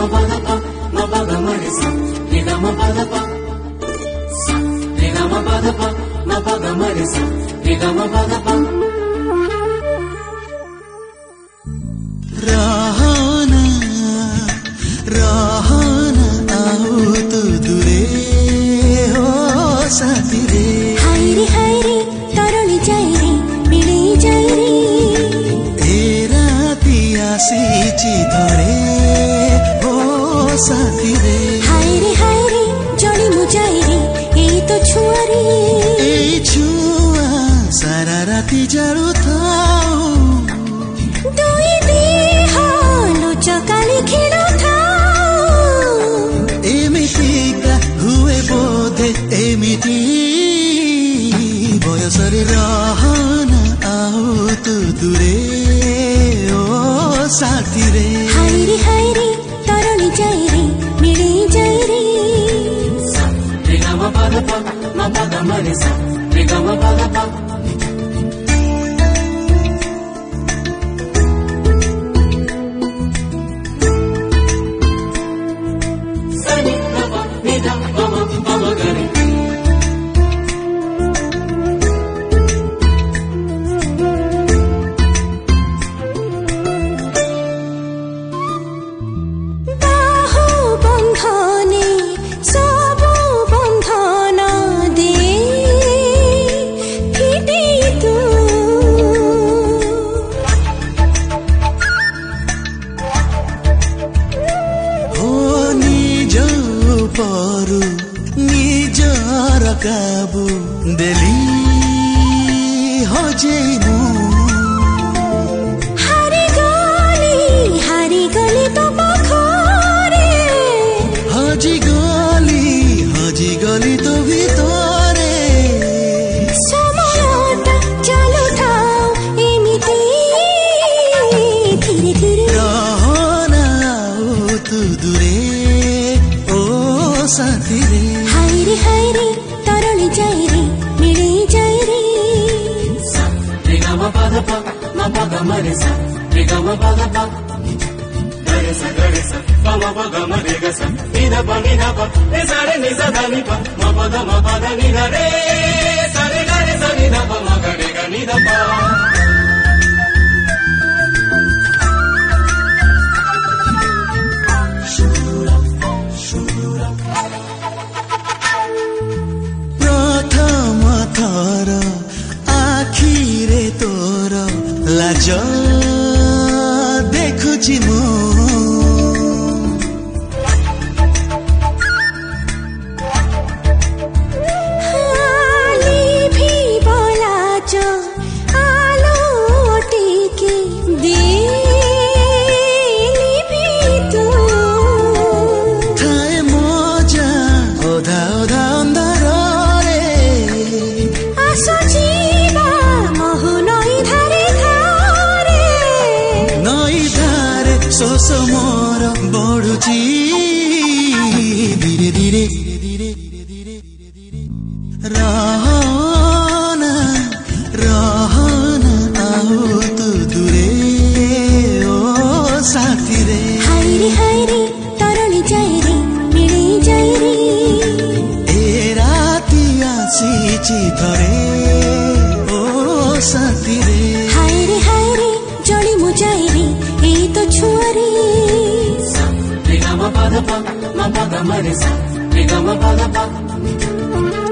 pa da pa ma pa ga ma re sa re ga ma pa da pa sa re ga ma pa da pa ma pa ga ma re sa re ga ma pa da pa रहना रहना आओ तो दूरे हो साथी रे हाय रे तरली जाई रे मिली जाई रे ए राती आसीची धरे हो साथी रे हाय रे जड़ी मु जाई रे एई तो छुआ रे एई छुआ सारा राती जारू थाओ दुई देह लुचकाली खेलु थाओ एमितिका हुए बोधे एमिति बयसरे रहना आओ तू दूरे ओ साथी रे हाय रे तरली जाई रे मिली जाई रे sa re ga ma pa da pa ma pa ga ma re sa re ga ma pa da pa sa ni da pa ni da pa ma ga re बाहु बन्धने सबु बन्धन दे फिटी तू हो निज परू निजर काबू देली हजेनु हारी गली तो पाखरे हजी गली तो भितरे समयटा चालुथाओ एमिति धीरे धीरे रहना आओ तू दूरे ओ साथी रे हाय रे तरली जाई रे मिली जाई रे sa re ga ma pa da pa ma pa ga ma re sa re ga ma pa da pa ga re sa pa ma pa ga ma re ga sa ni da pa re sa re ni sa da ni pa ma pa da ni da re sa ni da pa ma ga re ga ni da pa प्रथम थर आखिरे तोर लाज देखुची मु हाली भी बोला जो आलो टिके दिली भी तू थाए मजा ओधा ओधा अंधार रे आसो जीवा महु नई धारे धारे नई धारे सोस मोर बढुची धीरे धीरे रहना आओ तू दूरे ओ साथी रे हाय रे तरली जाई रे मिली जाई रे ए राती आसीची धरे ओ साथी रे हाय रे जड़ी मु जाई रे एई तो छुआ रे sa re ga ma pa da pa ma pa ga ma re sa re ga ma pa da pa